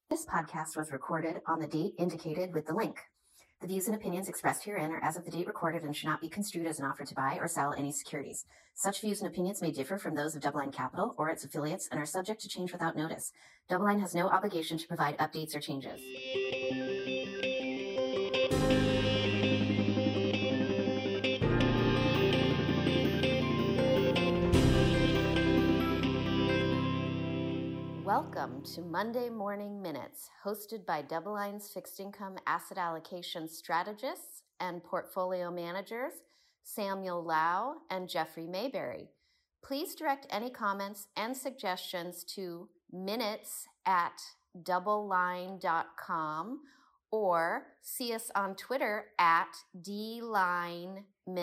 This podcast was recorded on the date indicated with the link. The views and opinions expressed herein are as of the date recorded and should not be construed as an offer to buy or sell any securities. Such views and opinions may differ from those of DoubleLine Capital or its affiliates and are subject to change without notice. DoubleLine has no obligation to provide updates or changes. Welcome to Monday Morning Minutes, hosted by DoubleLine's fixed income asset allocation strategists and portfolio managers, Samuel Lau and Jeffrey Mayberry. Please direct any comments and suggestions to minutes@doubleline.com or see us on Twitter at DLineMinutes.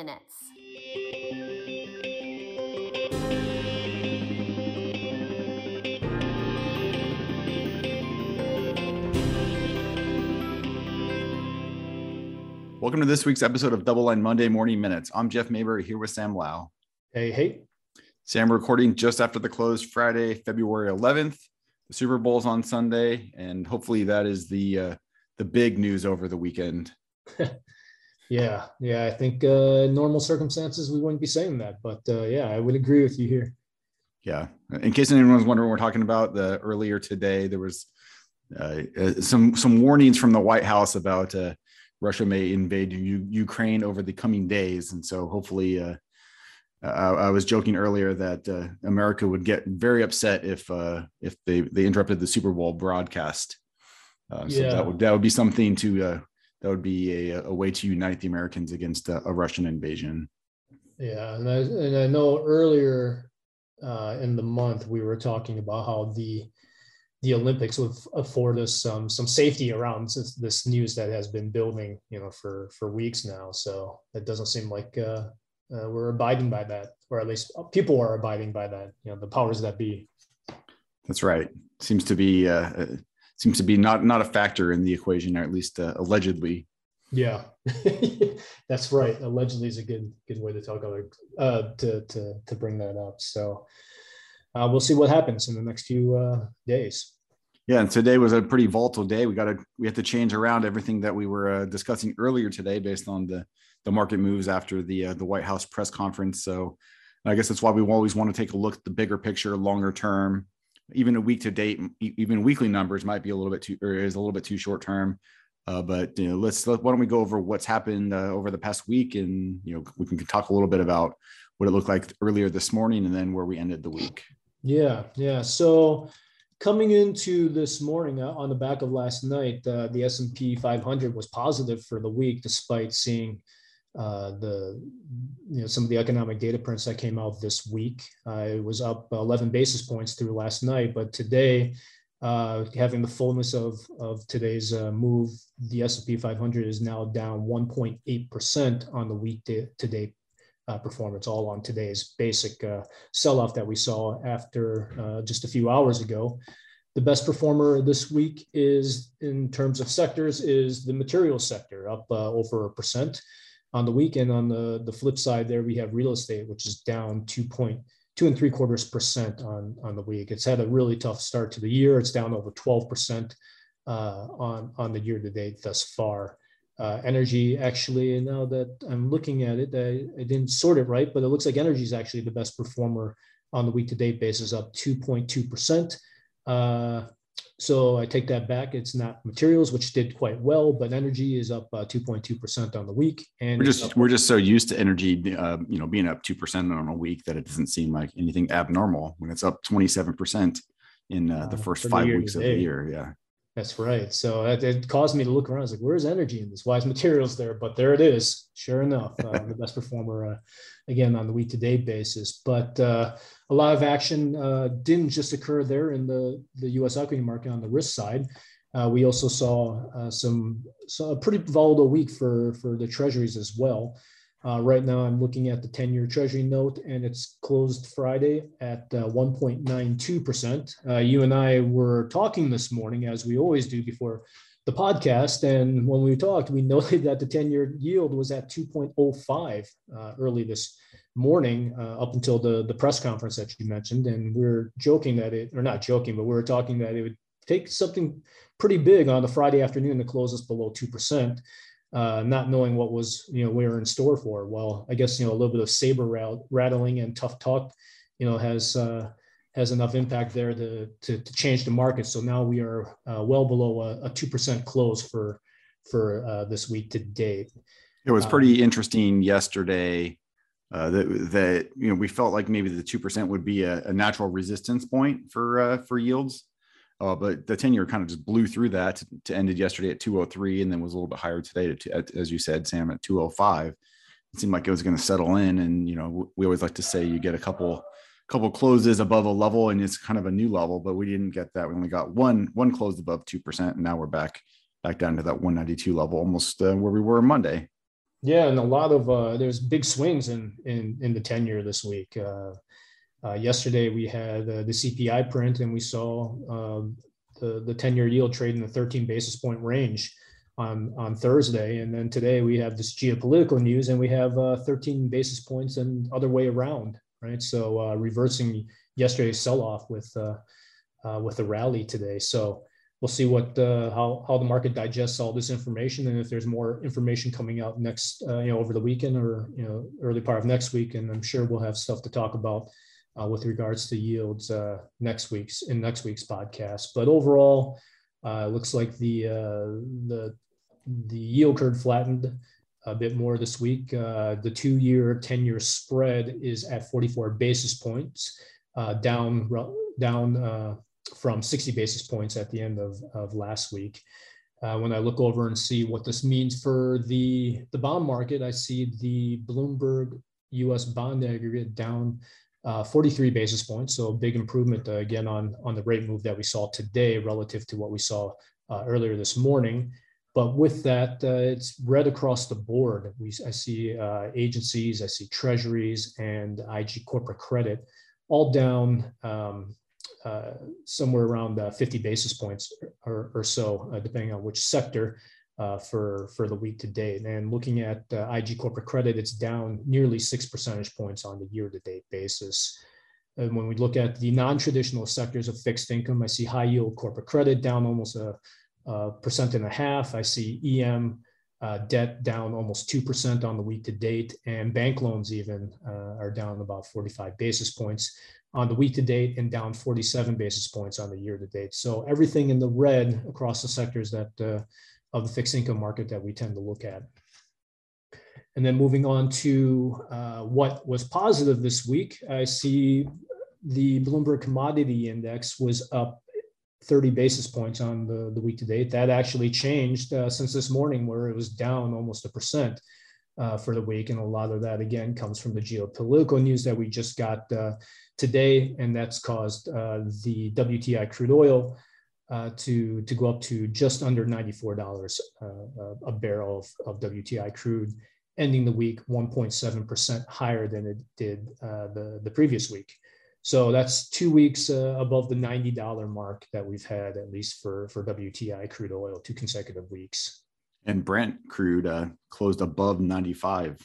Welcome to this week's episode of DoubleLine Monday Morning Minutes. I'm Jeff Mayberry here with Sam Lau. Hey. Sam, we're recording just after the close Friday, February 11th. The Super Bowl's on Sunday, and hopefully that is the big news over the weekend. Yeah. I think in normal circumstances we wouldn't be saying that, but I would agree with you here. Yeah. In case anyone's wondering what we're talking about, earlier today there was some warnings from the White House about Russia may invade Ukraine over the coming days. And so hopefully I was joking earlier that America would get very upset if they interrupted the Super Bowl broadcast. So that would be something that would be a way to unite the Americans against a Russian invasion. Yeah. And I know earlier in the month, we were talking about how the Olympics would afford us some safety around this news that has been building, for weeks now. So it doesn't seem like we're abiding by that, or at least people are abiding by that. The powers that be. That's right. Seems to be not a factor in the equation, or at least allegedly. Yeah, that's right. Allegedly is a good way to talk about to bring that up. So we'll see what happens in the next few days. Yeah, and today was a pretty volatile day. We have to change around everything that we were discussing earlier today based on the market moves after the White House press conference. So I guess that's why we always want to take a look at the bigger picture, longer term. Even a week to date, even weekly numbers might be a little bit too short term. But why don't we go over what's happened over the past week, and we can talk a little bit about what it looked like earlier this morning, and then where we ended the week. Yeah. So coming into this morning on the back of last night, the S&P 500 was positive for the week, despite seeing some of the economic data prints that came out this week. It was up 11 basis points through last night, but today, having the fullness of today's move, the S&P 500 is now down 1.8% on the week to date performance, all on today's basic sell-off that we saw after just a few hours ago. The best performer this week is, in terms of sectors, is the materials sector, up over 1% on the week. And on the flip side there, we have real estate, which is down 2.75% on the week. It's had a really tough start to the year. It's down over 12% on the year to date thus far. Energy, actually, and now that I'm looking at it, I didn't sort it right, but it looks like energy is actually the best performer on the week to date basis, up 2.2%. So I take that back. It's not materials, which did quite well, but energy is up 2.2% on the week. And we're just so used to energy, being up 2% on a week that it doesn't seem like anything abnormal when it's up 27% in the first 5 weeks of the year. Yeah. That's right. So it caused me to look around. I was like, where's energy in this? Why is materials there? But there it is. Sure enough, the best performer, again, on the week to date basis. But a lot of action didn't just occur there in the U.S. equity market on the risk side. We also saw a pretty volatile week for the treasuries as well. Right now, I'm looking at the 10-year Treasury note, and it's closed Friday at 1.92%. You and I were talking this morning, as we always do before the podcast, and when we talked, we noted that the 10-year yield was at 2.05 early this morning, up until the press conference that you mentioned. And we were joking that we were talking that it would take something pretty big on the Friday afternoon to close us below 2%, not knowing what was, we were in store for. Well, I guess, a little bit of saber rattling and tough talk, has enough impact there to change the market. So now we are well below a 2% close for this week to date. It was pretty interesting yesterday that we felt like maybe the 2% would be a natural resistance point for yields, but the 10-year kind of just blew through that to ended yesterday at 203, and then was a little bit higher today as you said, Sam, at 205. It seemed like it was going to settle in, and we always like to say you get a couple closes above a level and it's kind of a new level, but we didn't get that. We only got one closed above 2%, and now we're back down to that 192 level, almost where we were Monday. Yeah, and a lot of there's big swings in the 10-year this week. Yesterday we had the CPI print, and we saw the 10-year yield trade in the 13 basis point range on Thursday, and then today we have this geopolitical news, and we have 13 basis points and other way around, right? So reversing yesterday's sell-off with a rally today. So we'll see what how the market digests all this information, and if there's more information coming out next, over the weekend or early part of next week, and I'm sure we'll have stuff to talk about with regards to yields next week's podcast. But overall, it looks like the yield curve flattened a bit more this week. The 2-year, 10-year spread is at 44 basis points, down from 60 basis points at the end of last week. When I look over and see what this means for the bond market, I see the Bloomberg U.S. bond aggregate down 43 basis points. So a big improvement again on the rate move that we saw today relative to what we saw earlier this morning. But with that, it's red across the board. I see agencies, I see treasuries, and IG corporate credit all down somewhere around 50 basis points or so, depending on which sector for the week to date. And looking at IG corporate credit, it's down nearly 6 percentage points on the year-to-date basis. And when we look at the non-traditional sectors of fixed income, I see high yield corporate credit down almost a 1.5%. I see EM debt down almost 2% on the week to date, and bank loans even are down about 45 basis points on the week to date, and down 47 basis points on the year to date. So everything in the red across the sectors that of the fixed income market that we tend to look at. And then moving on to what was positive this week, I see the Bloomberg Commodity Index was up 30 basis points on the week to date. That actually changed since this morning, where it was down almost 1% for the week. And a lot of that, again, comes from the geopolitical news that we just got today. And that's caused the WTI crude oil to go up to just under $94 a barrel of WTI crude, ending the week 1.7% higher than it did the previous week. So that's 2 weeks above the $90 mark that we've had, at least for WTI crude oil, 2 consecutive weeks. And Brent crude closed above $95.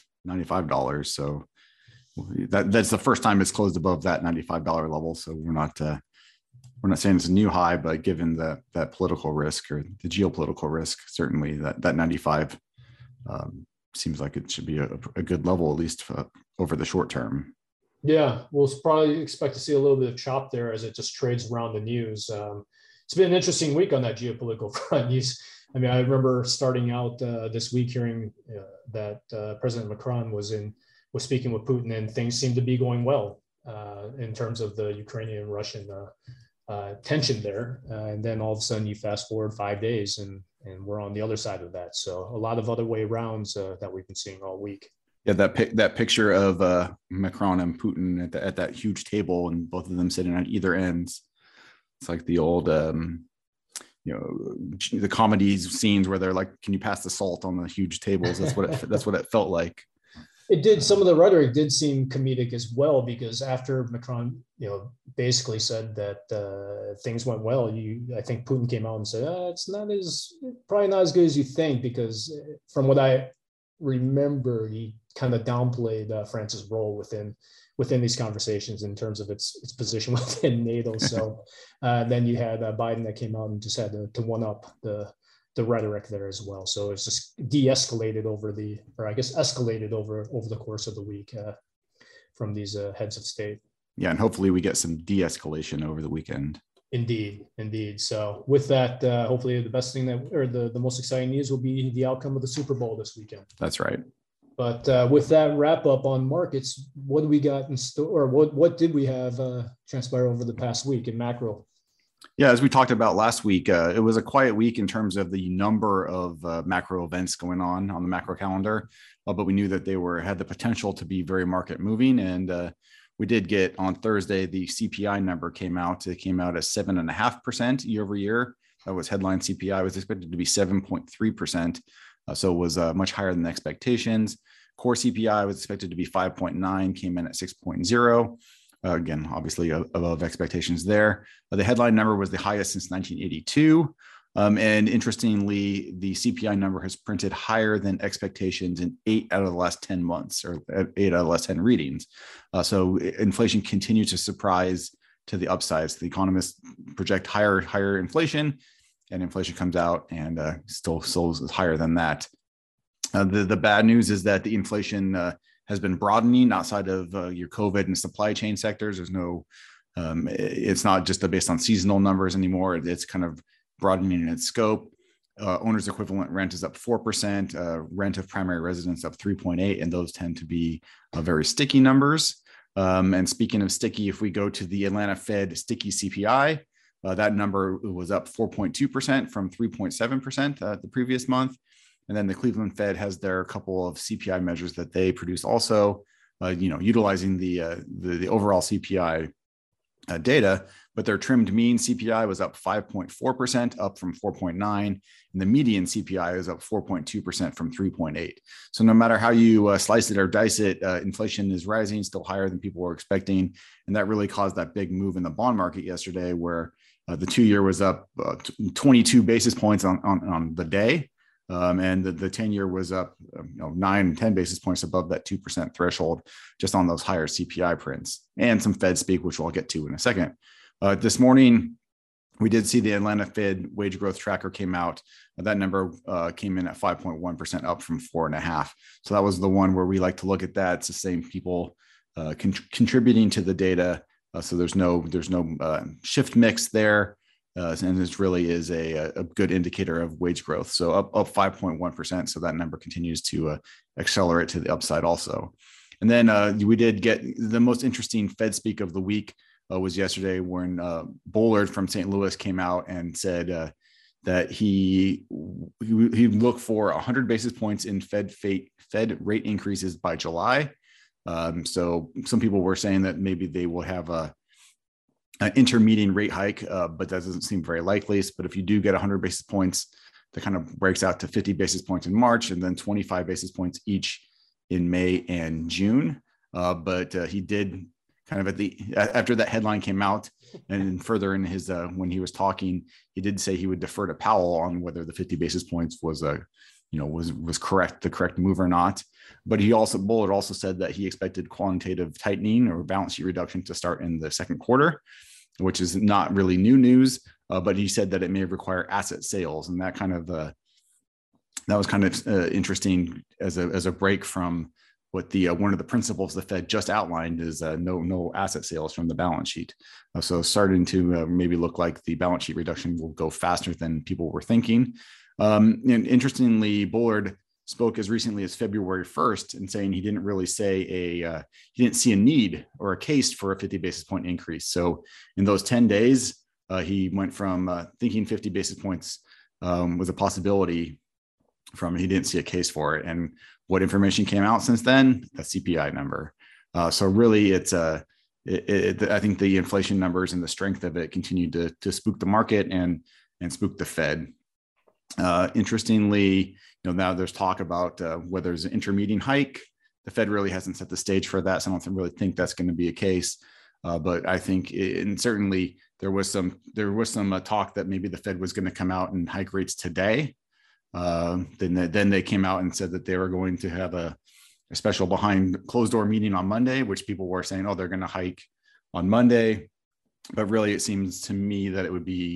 So that's the first time it's closed above that $95 level. So we're not saying it's a new high, but given that political risk or the geopolitical risk, certainly that 95 seems like it should be a good level, at least over the short term. Yeah, we'll probably expect to see a little bit of chop there as it just trades around the news. It's been an interesting week on that geopolitical front. I remember starting out this week hearing that President Macron was speaking with Putin, and things seemed to be going well in terms of the Ukrainian-Russian tension there. And then all of a sudden you fast forward 5 days and we're on the other side of that. So a lot of other way rounds that we've been seeing all week. Yeah, that picture of Macron and Putin at that huge table, and both of them sitting on either ends. It's like the old, the comedy scenes where they're like, "Can you pass the salt on the huge tables?" That's what it felt like. It did. Some of the rhetoric did seem comedic as well, because after Macron, basically said that things went well, I think Putin came out and said, "It's probably not as good as you think," because from what I remember he kind of downplayed France's role within these conversations in terms of its position within NATO. So then you had Biden that came out and just had to one up the rhetoric there as well. So it's just de-escalated escalated over the course of the week from these heads of state. Yeah, and hopefully we get some de-escalation over the weekend. Indeed. So with that, hopefully the best thing the most exciting news will be the outcome of the Super Bowl this weekend. That's right. But with that wrap up on markets, what do we got in store, or what did we have transpire over the past week in macro? Yeah, as we talked about last week, it was a quiet week in terms of the number of macro events going on the macro calendar, but we knew that they had the potential to be very market moving. And we did get on Thursday, the CPI number came out. It came out at 7.5% year over year. That was headline CPI. It was expected to be 7.3%. So it was much higher than expectations. Core CPI was expected to be 5.9, came in at 6.0. Again, obviously above expectations there. The headline number was the highest since 1982. And interestingly, the CPI number has printed higher than expectations in 8 out of the last 10 months, or 8 out of the last 10 readings. So inflation continues to surprise to the upsides. The economists project higher inflation, and inflation comes out and still is higher than that. The bad news is that the inflation has been broadening outside of your COVID and supply chain sectors. There's no, it's not just based on seasonal numbers anymore. It's kind of broadening in its scope. Owner's equivalent rent is up 4%, rent of primary residence up 3.8%, and those tend to be very sticky numbers. And speaking of sticky, if we go to the Atlanta Fed sticky CPI, that number was up 4.2% from 3.7% the previous month. And then the Cleveland Fed has their couple of CPI measures that they produce also, utilizing the overall CPI data, but their trimmed mean CPI was up 5.4%, up from 4.9, and the median CPI is up 4.2% from 3.8. So no matter how you slice it or dice it, inflation is rising, still higher than people were expecting, and that really caused that big move in the bond market yesterday, where the 2-year was up 22 basis points on the day. And the 10-year was up 9 and 10 basis points above that 2% threshold, just on those higher CPI prints, and some Fed speak, which we'll get to in a second. This morning, we did see the Atlanta Fed wage growth tracker came out. That number came in at 5.1%, up from 4.5%. So that was the one where we like to look at that. It's the same people contributing to the data. So there's no shift mix there. And this really is a good indicator of wage growth. So up 5.1%. So that number continues to accelerate to the upside also. And then we did get the most interesting Fed speak of the week was yesterday, when Bullard from St. Louis came out and said that he looked for 100 basis points in Fed rate increases by July. So some people were saying that maybe they will have an intermediate rate hike, but that doesn't seem very likely. But if you do get 100 basis points, that kind of breaks out to 50 basis points in March, and then 25 basis points each in May and June. But he did kind of after that headline came out, and further in his when he was talking, he did say he would defer to Powell on whether the 50 basis points was correct, the correct move or not. But Bullard also said that he expected quantitative tightening or balance sheet reduction to start in the second quarter, which is not really new news. But he said that it may require asset sales, and that was kind of interesting as a break from what one of the principles the Fed just outlined is no asset sales from the balance sheet. So starting to maybe look like the balance sheet reduction will go faster than people were thinking. And interestingly, Bullard spoke as recently as February 1st and saying he didn't really say he didn't see a need or a case for a 50 basis point increase. So in those 10 days, he went from thinking 50 basis points was a possibility from he didn't see a case for it. And what information came out since then? The CPI number. So really, I think the inflation numbers and the strength of it continued to spook the market and spook the Fed. Interestingly, now there's talk about whether there's an intermediate hike. The Fed really hasn't set the stage for that, so I don't really think that's going to be a case. But I think, and certainly there was some talk that maybe the Fed was going to come out and hike rates today. Then they came out and said that they were going to have a special behind closed door meeting on Monday, which people were saying, oh, they're going to hike on Monday. But really, it seems to me that it would be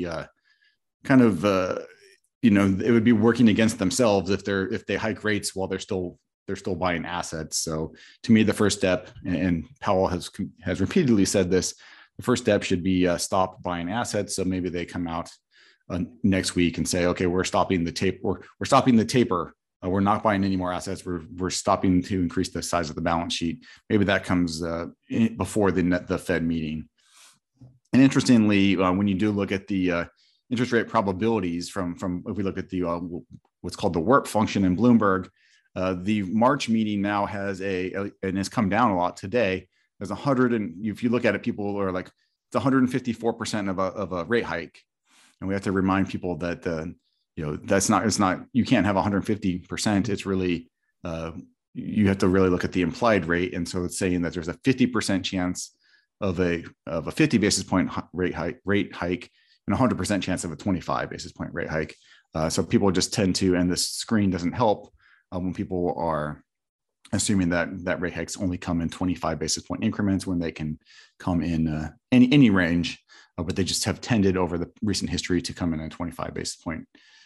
it would be working against themselves if they hike rates while they're still buying assets. So to me, the first step, and Powell has repeatedly said this, the first step should be stop buying assets. So maybe they come out next week and say, okay, we're stopping the taper. We're not buying any more assets. We're stopping to increase the size of the balance sheet. Maybe that comes before the Fed meeting. And interestingly, when you do look at the interest rate probabilities from if we look at the what's called the WIRP function in Bloomberg, the March meeting now has and it's come down a lot today. There's 100, and if you look at it, people are like, it's 154% of a rate hike, and we have to remind people that it's not you can't have 150%. It's really you have to really look at the implied rate, and so it's saying that there's a 50% chance of a 50 basis point rate hike and 100% chance of a 25 basis point rate hike. So people just tend to, and the screen doesn't help when people are assuming that rate hikes only come in 25 basis point increments when they can come in any range, but they just have tended over the recent history to come in 25 basis point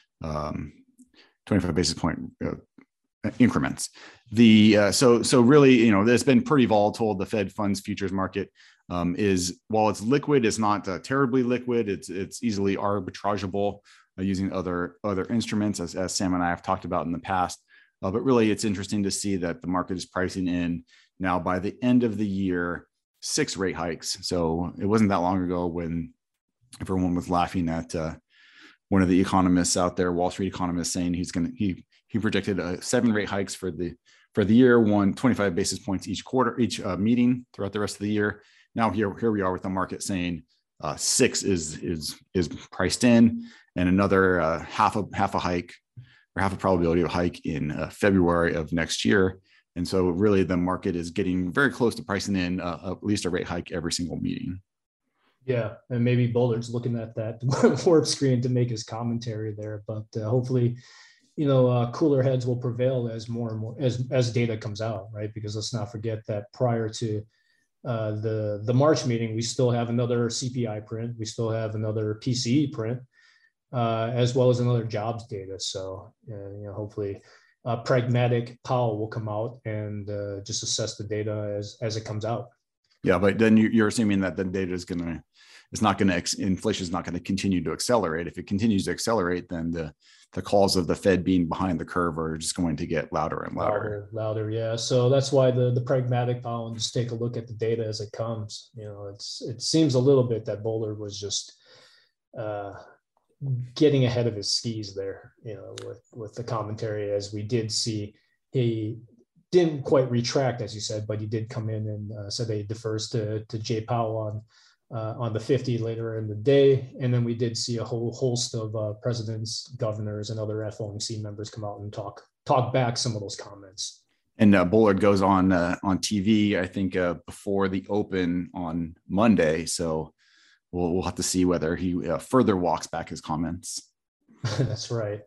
increments. So really, it's been pretty volatile. The Fed funds futures market while it's liquid, it's not terribly liquid. It's easily arbitrageable using other instruments, as Sam and I have talked about in the past. But really, it's interesting to see that the market is pricing in now by the end of the year 6 rate hikes. So it wasn't that long ago when everyone was laughing at one of the economists out there, Wall Street economists, saying he predicted 7 rate hikes for the year, 25 basis points each quarter, each meeting throughout the rest of the year. Now here we are with the market saying 6 is priced in, and another half a hike or half a probability of a hike in February of next year. And so really the market is getting very close to pricing in at least a rate hike every single meeting. Yeah, and maybe Bullard's looking at that WIRP screen to make his commentary there, but hopefully, cooler heads will prevail as more and more as data comes out, right? Because let's not forget that prior to the March meeting, we still have another CPI print, we still have another PCE print, as well as another jobs data. So, hopefully, pragmatic Powell will come out and just assess the data as it comes out. Yeah, but then you're assuming that the data inflation is not going to continue to accelerate. If it continues to accelerate, then the calls of the Fed being behind the curve are just going to get louder and louder. Louder, yeah. So that's why the pragmatic Powell, and just take a look at the data as it comes. It seems a little bit that Bullard was just getting ahead of his skis there, with the commentary, as we did see. He didn't quite retract, as you said, but he did come in and said that he defers to Jay Powell on the 50 later in the day. And then we did see a whole host of presidents, governors, and other FOMC members come out and talk back some of those comments. And Bullard goes on TV, I think, before the open on Monday. So we'll have to see whether he further walks back his comments. That's right.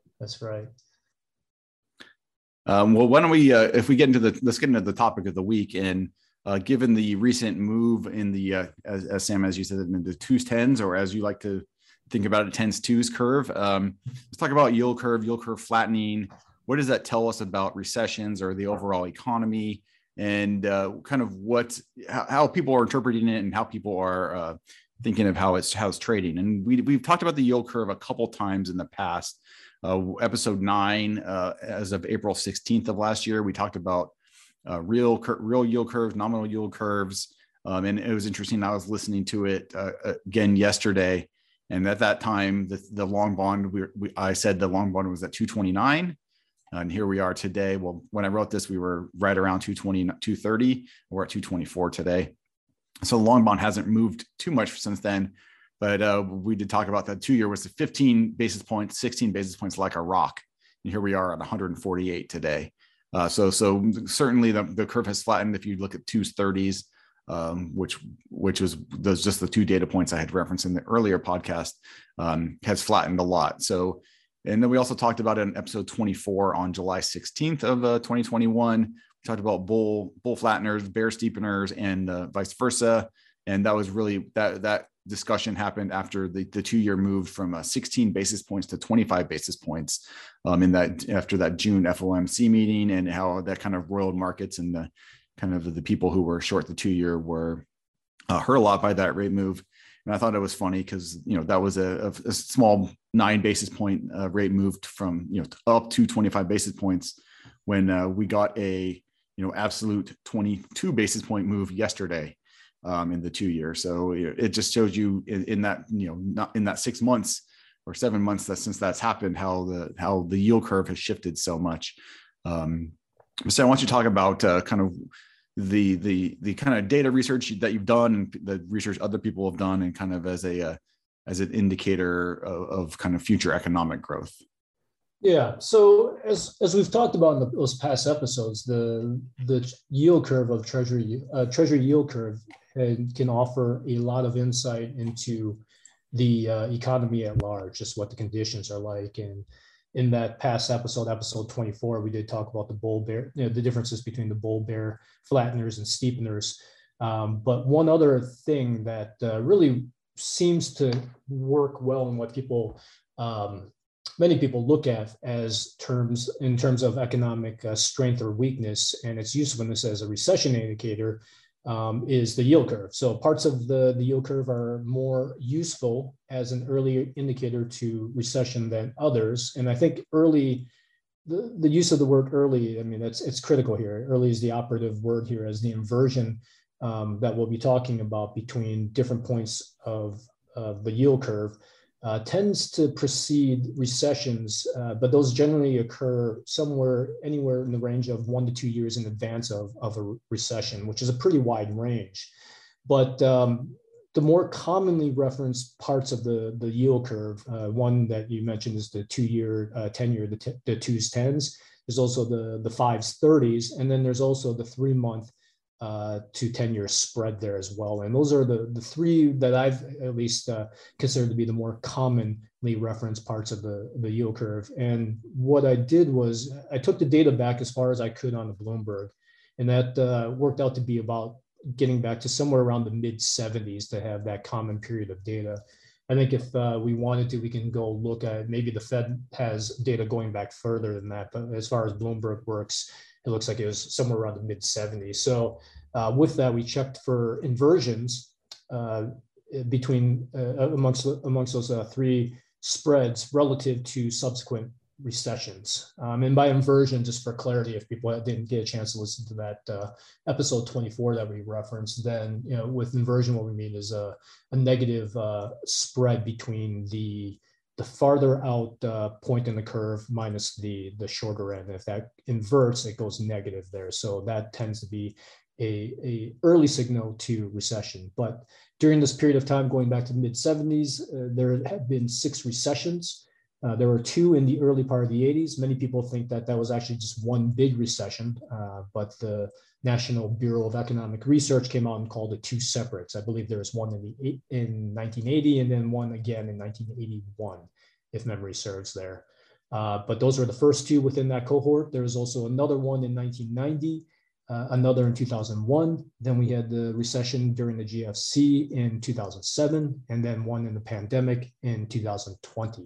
Well, why don't we, let's get into the topic of the week. And given the recent move in the, as Sam, as you said, in the 2s, 10s, or as you like to think about it, 10s, 2s curve. Let's talk about yield curve flattening. What does that tell us about recessions or the overall economy, and kind of how people are interpreting it and how people are thinking of how it's trading? And we've talked about the yield curve a couple times in the past. Episode 9, as of April 16th of last year, we talked about real yield curves, nominal yield curves. And it was interesting. I was listening to it again yesterday. And at that time, the long bond, I said the long bond was at 229. And here we are today. Well, when I wrote this, we were right around 220, 230. We're at 224 today. So the long bond hasn't moved too much since then. But we did talk about that 2-year was 15 basis points, 16 basis points like a rock. And here we are at 148 today. So certainly the curve has flattened. If you look at 2s, 30s, which was just the 2 data points I had referenced in the earlier podcast, has flattened a lot. So And then we also talked about it in episode 24 on July 16th of 2021. We talked about bull flatteners, bear steepeners, and vice versa. And that was really that discussion happened after the 2-year moved from 16 basis points to 25 basis points after that June FOMC meeting, and how that kind of roiled markets, and the kind of the people who were short the 2-year were hurt a lot by that rate move. And I thought it was funny because, that was a small 9 basis point rate moved from, up to 25 basis points when we got a, absolute 22 basis point move yesterday in the 2-year. So it just shows you in that, not in that 6 months or 7 months since that's happened, how the yield curve has shifted so much. So I want you to talk about kind of the kind of data research that you've done, and the research other people have done, and kind of as an indicator of kind of future economic growth. Yeah. So as we've talked about in those past episodes, the yield curve of Treasury yield curve can offer a lot of insight into the economy at large, just what the conditions are like. And in that past episode 24, we did talk about the bull bear, the differences between the bull bear flatteners and steepeners. But one other thing that really seems to work well in what many people look at as in terms of economic strength or weakness, and its usefulness as a recession indicator, is the yield curve. So parts of the yield curve are more useful as an early indicator to recession than others. And I think the use of the word early, I mean, it's critical here. Early is the operative word here, as the inversion that we'll be talking about between different points of the yield curve tends to precede recessions, but those generally occur anywhere in the range of 1 to 2 years in advance of a recession, which is a pretty wide range. But the more commonly referenced parts of the yield curve, one that you mentioned is the 2-year, 10-year, the 2s, 10s. There's also the 5s, 30s, and then there's also the 3-month to 10-year spread there as well. And those are the three that I've at least considered to be the more commonly referenced parts of the yield curve. And what I did was I took the data back as far as I could on the Bloomberg, and that worked out to be about getting back to somewhere around the mid 70s to have that common period of data. I think if we wanted to, we can go look at, maybe the Fed has data going back further than that, but as far as Bloomberg works, it looks like it was somewhere around the mid 70s. So with that, we checked for inversions between amongst those three spreads relative to subsequent recessions. And by inversion, just for clarity, if people didn't get a chance to listen to that episode 24 that we referenced, then with inversion, what we mean is a negative spread between the farther out point in the curve minus the shorter end. If that inverts, it goes negative there. So that tends to be a early signal to recession. But during this period of time, going back to the mid 70s, there have been 6 recessions. There were 2 in the early part of the 80s. Many people think that was actually just one big recession, but the National Bureau of Economic Research came out and called it 2 separates. I believe there was one in 1980 and then one again in 1981, if memory serves there. But those were the first 2 within that cohort. There was also another one in 1990, another in 2001. Then we had the recession during the GFC in 2007, and then one in the pandemic in 2020.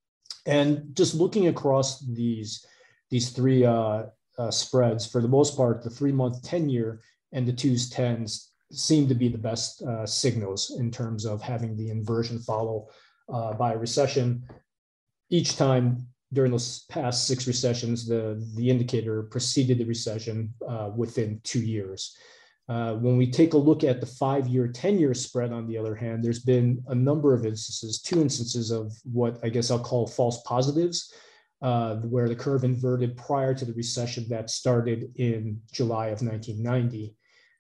And just looking across these 3 spreads, for the most part, the 3-month 10-year and the 2s, 10s seem to be the best signals in terms of having the inversion follow by a recession. Each time during those past 6 recessions, the indicator preceded the recession within 2 years. When we take a look at the 5-year, 10-year spread, on the other hand, there's been a number of instances, 2 instances of what I guess I'll call false positives, where the curve inverted prior to the recession that started in July of 1990.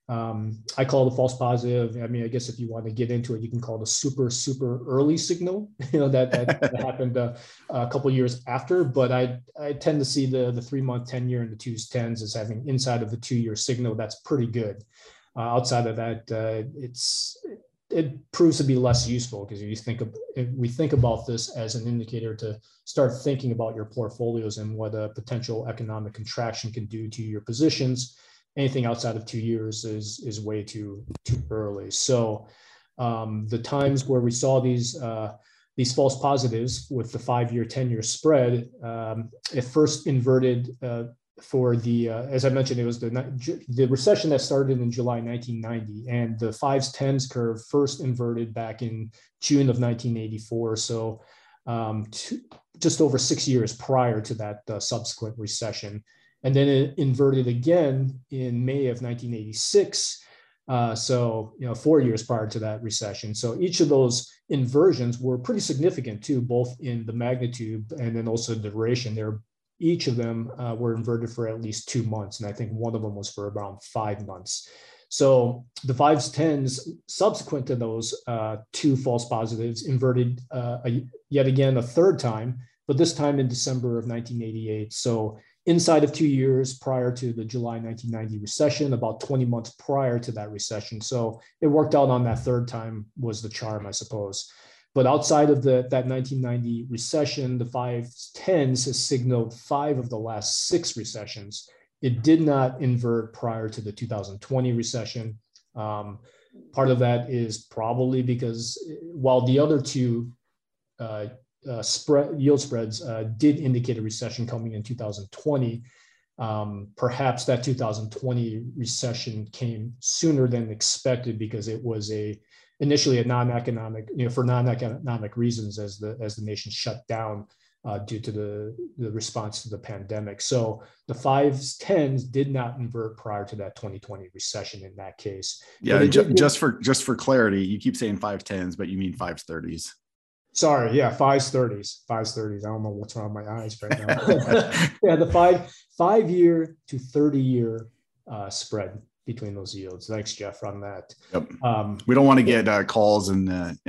I call the false positive, I mean, I guess if you want to get into it, you can call it a super early signal, that happened a couple of years after. But I tend to see the 3-month 10-year and the 2s, 10s as having inside of the 2-year signal that's pretty good. Outside of that, it proves to be less useful because we think about this as an indicator to start thinking about your portfolios and what a potential economic contraction can do to your positions. Anything outside of 2 years is way too early. So the times where we saw these false positives with the 5-year, 10-year spread, it first inverted for the, as I mentioned, it was the recession that started in July 1990, and the 5s, 10s curve first inverted back in June of 1984. So just over 6 years prior to that subsequent recession. And then it inverted again in May of 1986. So, 4 years prior to that recession. So each of those inversions were pretty significant too, both in the magnitude and then also the duration. Each of them were inverted for at least 2 months. And I think one of them was for around 5 months. So the 5s, 10s subsequent to those 2 false positives inverted yet again a third time, but this time in December of 1988. So inside of 2 years prior to the July 1990 recession, about 20 months prior to that recession. So it worked out on that third time was the charm, I suppose. But outside of that 1990 recession, the 5s, 10s has signaled 5 of the last 6 recessions. It did not invert prior to the 2020 recession. Part of that is probably because while the other 2 yield spreads did indicate a recession coming in 2020, perhaps that 2020 recession came sooner than expected because it was initially a non-economic, for non-economic reasons as the nation shut down due to the response to the pandemic. So the 5s, 10s did not invert prior to that 2020 recession in that case. Yeah, just for clarity, you keep saying 5s, 10s, but you mean 5s, 30s. Sorry, yeah, 5s, 30s, 5s, 30s. I don't know what's wrong with my eyes right now. Yeah, the 5-year to 30-year spread between those yields. Thanks, Jeff, on that. Yep. We don't want to get calls and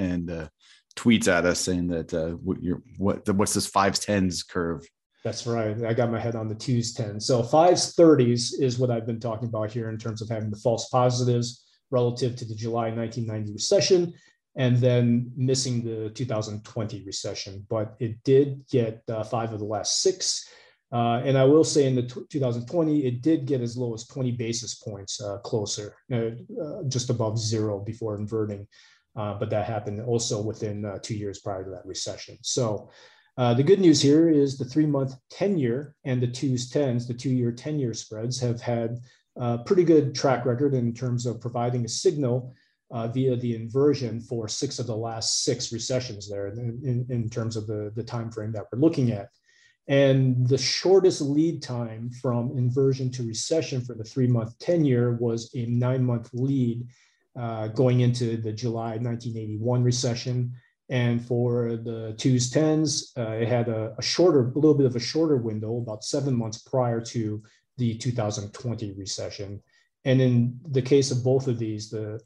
tweets at us saying that what's this 5s, 10s curve? That's right. I got my head on the 2s, 10s. So 5s, 30s is what I've been talking about here in terms of having the false positives relative to the July 1990 recession, and then missing the 2020 recession. But it did get 5 of the last 6. And I will say in the 2020, it did get as low as 20 basis points closer, just above 0 before inverting. But that happened also within 2 years prior to that recession. So the good news here is the 3-month 10-year and the 2s, 10s, the 2-year, 10-year spreads have had a pretty good track record in terms of providing a signal via the inversion for 6 of the last 6 recessions there in terms of the time frame that we're looking at. And the shortest lead time from inversion to recession for the 3-month 10-year was a 9-month lead going into the July 1981 recession. And for the 2s, 10s, it had a little bit of a shorter window, about 7 months prior to the 2020 recession. And in the case of both of these, the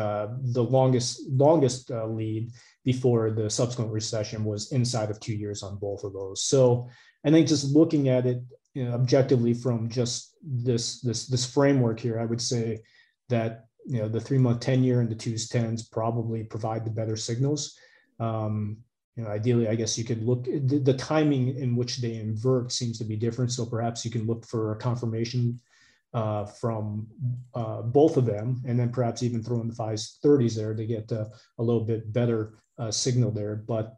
longest lead before the subsequent recession was inside of 2 years on both of those. So I think just looking at it objectively from just this framework here, I would say that the 3-month 10-year and the 2s, 10s probably provide the better signals. Ideally, I guess you could look the timing in which they invert seems to be different. So perhaps you can look for a confirmation from both of them, and then perhaps even throw in the 5s, 30s there to get a little bit better signal there. But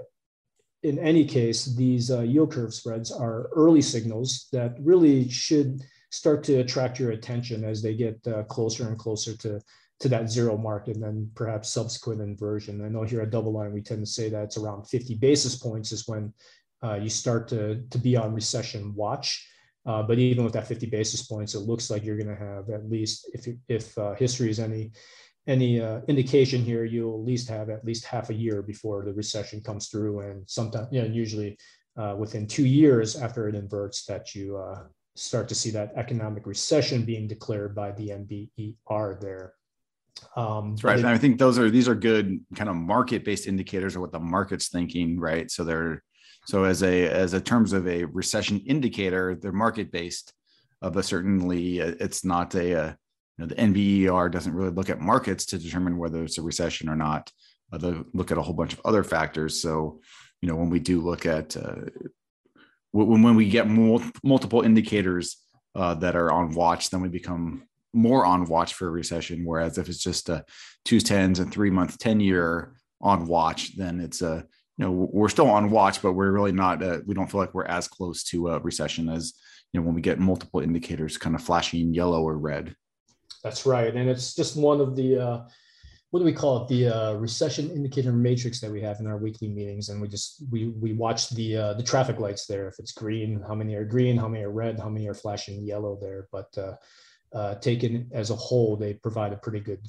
in any case, these yield curve spreads are early signals that really should start to attract your attention as they get closer and closer to that 0 mark, and then perhaps subsequent inversion. I know here at DoubleLine, we tend to say that it's around 50 basis points is when you start to be on recession watch. But even with that 50 basis points, it looks like you're going to have at least, if history is any indication here, you'll at least have at least half a year before the recession comes through, and sometimes, usually within 2 years after it inverts, that you start to see that economic recession being declared by the NBER there. That's right. And I think these are good kind of market-based indicators of what the market's thinking, right? So as terms of a recession indicator, they're market-based, but certainly it's not a the NBER doesn't really look at markets to determine whether it's a recession or not. They look at a whole bunch of other factors. So, when we do look at when we get multiple indicators that are on watch, then we become more on watch for a recession. Whereas if it's just a 2s10s and 3-month 10-year on watch, then it's we're still on watch, but we're really not. We don't feel like we're as close to a recession as when we get multiple indicators kind of flashing yellow or red. That's right, and it's just one of the what do we call it? The recession indicator matrix that we have in our weekly meetings, and we watch the traffic lights there. If it's green, how many are green? How many are red? How many are flashing yellow there? But taken as a whole, they provide a pretty good,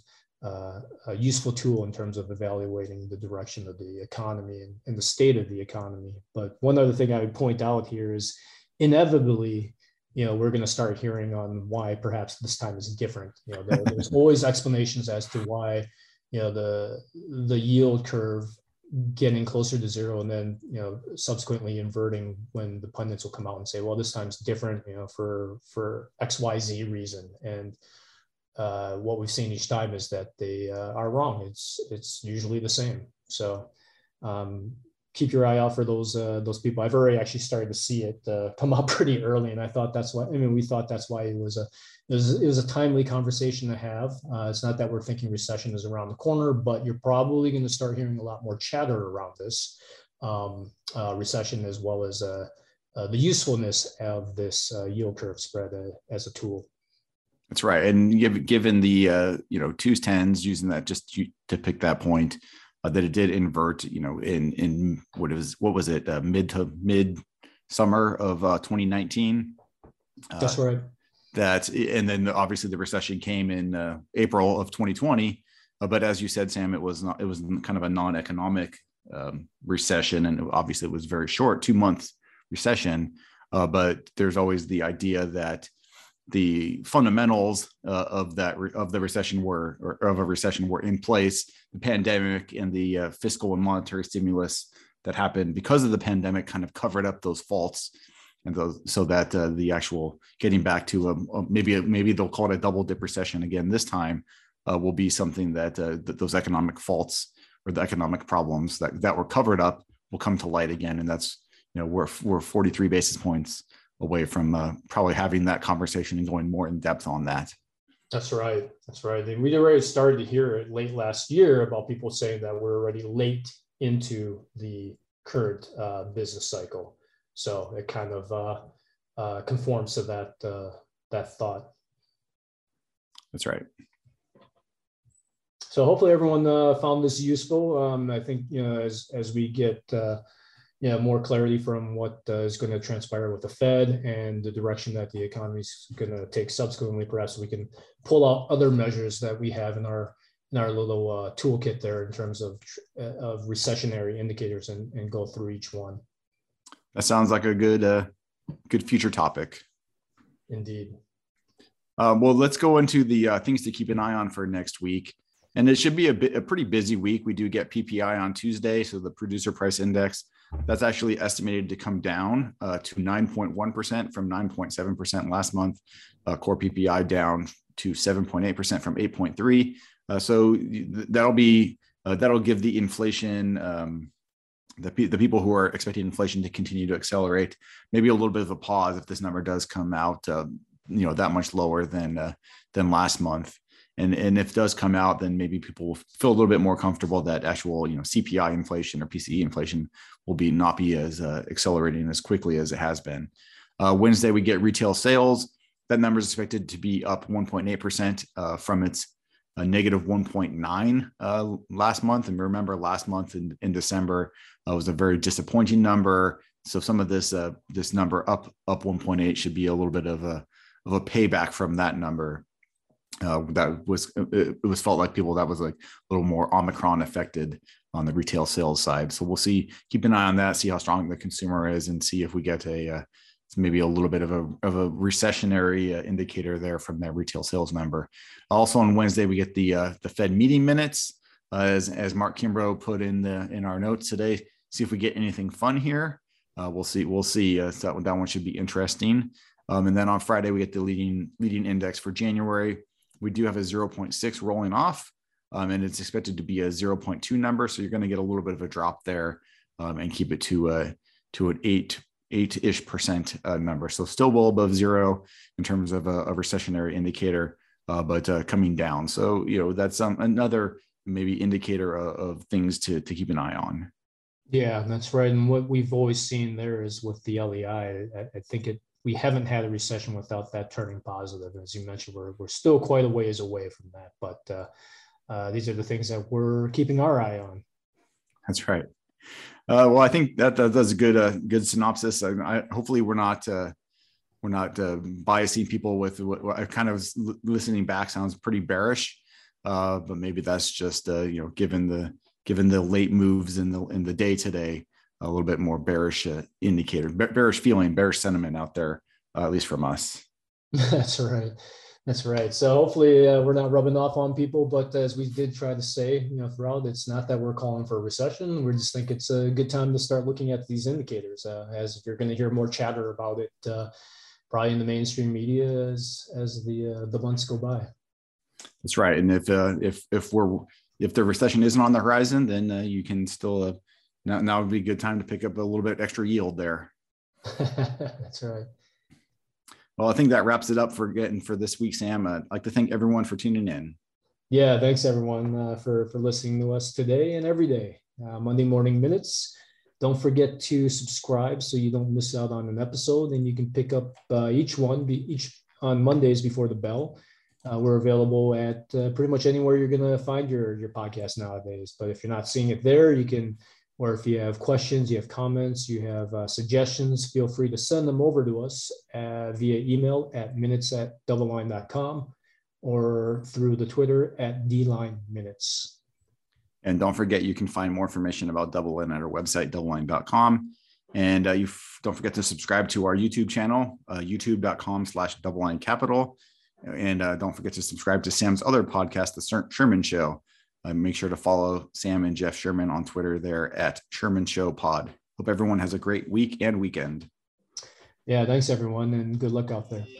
a useful tool in terms of evaluating the direction of the economy and the state of the economy. But one other thing I would point out here is inevitably, we're going to start hearing on why perhaps this time is different. There's always explanations as to why, the yield curve getting closer to zero and then, subsequently inverting when the pundits will come out and say, well, this time's different, for XYZ reason. And what we've seen each time is that they are wrong. It's usually the same. So keep your eye out for those people. I've already actually started to see it come up pretty early, and I thought that's why. We thought that's why it was a timely conversation to have. It's not that we're thinking recession is around the corner, but you're probably going to start hearing a lot more chatter around this recession, as well as the usefulness of this yield curve spread as a tool. That's right, and given the 2s10s, using that just to pick that point. That it did invert, in what was it, mid summer of 2019. That's right. And then obviously the recession came in April of 2020. But as you said, Sam, it was kind of a non-economic recession, and obviously it was very short, 2-month recession. But there's always the idea that the fundamentals of the recession were in place. The pandemic and the fiscal and monetary stimulus that happened because of the pandemic kind of covered up those faults, and so that the actual getting back to maybe they'll call it a double dip recession again this time will be something that those economic faults or the economic problems that were covered up will come to light again, and that's we're 43 basis points away from probably having that conversation and going more in depth on that. That's right. And we'd already started to hear it late last year about people saying that we're already late into the current business cycle. So it kind of conforms to that thought. That's right. So hopefully everyone found this useful. I think as we get more clarity from what is going to transpire with the Fed and the direction that the economy is going to take subsequently, perhaps we can pull out other measures that we have in our little toolkit there in terms of recessionary indicators and go through each one. That sounds like a good future topic. Indeed. Well, let's go into the things to keep an eye on for next week. And it should be a pretty busy week. We do get PPI on Tuesday. So the producer price index, that's actually estimated to come down to 9.1% from 9.7% last month. Core PPI down to 7.8% from 8.3%. So that'll give the inflation, the people who are expecting inflation to continue to accelerate, maybe a little bit of a pause if this number does come out, that much lower than last month. And if it does come out, then maybe people will feel a little bit more comfortable that actual, CPI inflation or PCE inflation will not be as accelerating as quickly as it has been. Wednesday, we get retail sales. That number is expected to be up 1.8% from its negative 1.9 last month. And remember, last month in December was a very disappointing number. So some of this number up 1.8 should be a little bit of a payback from that number. It was felt like people that was like a little more Omicron affected on the retail sales side. So we'll keep an eye on that, see how strong the consumer is, and see if we get maybe a little bit of a recessionary indicator there from that retail sales number. Also on Wednesday, we get the Fed meeting minutes, as Mark Kimbrough put in our notes today. See if we get anything fun here. We'll see. So that one should be interesting. And then on Friday, we get the leading index for January. We do have a 0.6 rolling off, and it's expected to be a 0.2 number. So you're going to get a little bit of a drop there, and keep it to an 8-ish% number. So still well above zero in terms of a recessionary indicator, but coming down. So, that's another maybe indicator of things to keep an eye on. Yeah, that's right. And what we've always seen there is with the LEI, I think we haven't had a recession without that turning positive. As you mentioned, we're still quite a ways away from that, but these are the things that we're keeping our eye on. That's right. Well, I think that's a good synopsis. Hopefully we're not biasing people with what I kind of listening back sounds pretty bearish, but maybe that's just given the late moves in the day today, a little bit more bearish indicator, bearish feeling, bearish sentiment out there, at least from us. That's right. That's right. So hopefully we're not rubbing off on people, but as we did try to say, throughout, it's not that we're calling for a recession. We just think it's a good time to start looking at these indicators, as you're going to hear more chatter about it, probably in the mainstream media as the months go by. That's right. And if the recession isn't on the horizon, then you can still now would be a good time to pick up a little bit extra yield there. That's right. Well, I think that wraps it up for this week, Sam. I'd like to thank everyone for tuning in. Yeah, thanks everyone for listening to us today and every day. Monday Morning Minutes. Don't forget to subscribe so you don't miss out on an episode, and you can pick up each on Mondays before the bell. We're available at pretty much anywhere you're going to find your podcast nowadays. But if you're not seeing it there, you can. Or if you have questions, you have comments, you have suggestions, feel free to send them over to us via email at minutes@doubleline.com or through the Twitter at DLineMinutes. And don't forget, you can find more information about DoubleLine at our website, doubleline.com. And you don't forget to subscribe to our YouTube channel, youtube.com/DoubleLineCapital. And don't forget to subscribe to Sam's other podcast, The Sherman Show. Make sure to follow Sam and Jeff Sherman on Twitter there at Sherman Show Pod. Hope everyone has a great week and weekend. Yeah, thanks everyone, and good luck out there.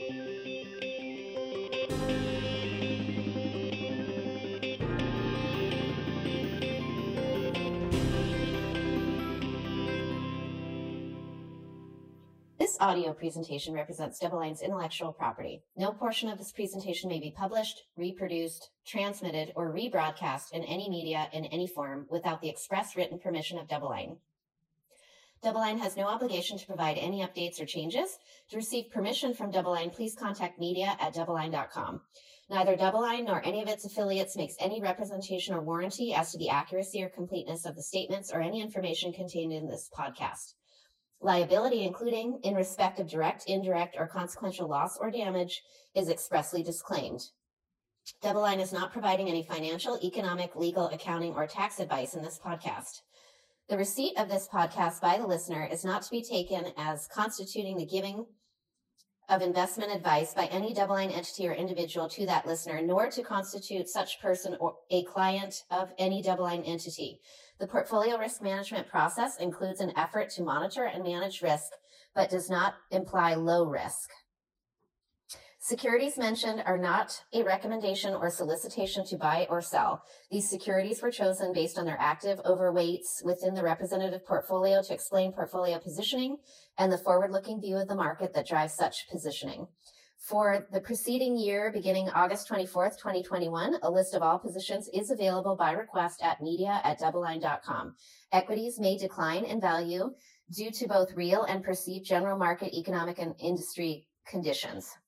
This audio presentation represents DoubleLine's intellectual property. No portion of this presentation may be published, reproduced, transmitted, or rebroadcast in any media in any form without the express written permission of DoubleLine. DoubleLine has no obligation to provide any updates or changes. To receive permission from DoubleLine, please contact media@doubleline.com. Neither DoubleLine nor any of its affiliates makes any representation or warranty as to the accuracy or completeness of the statements or any information contained in this podcast. Liability, including in respect of direct, indirect, or consequential loss or damage, is expressly disclaimed. DoubleLine is not providing any financial, economic, legal, accounting, or tax advice in this podcast. The receipt of this podcast by the listener is not to be taken as constituting the giving of investment advice by any DoubleLine entity or individual to that listener, nor to constitute such person or a client of any DoubleLine entity. The portfolio risk management process includes an effort to monitor and manage risk, but does not imply low risk. Securities mentioned are not a recommendation or solicitation to buy or sell. These securities were chosen based on their active overweights within the representative portfolio to explain portfolio positioning and the forward-looking view of the market that drives such positioning. For the preceding year, beginning August 24th, 2021, a list of all positions is available by request at media@doubleline.com. Equities may decline in value due to both real and perceived general market, economic, and industry conditions.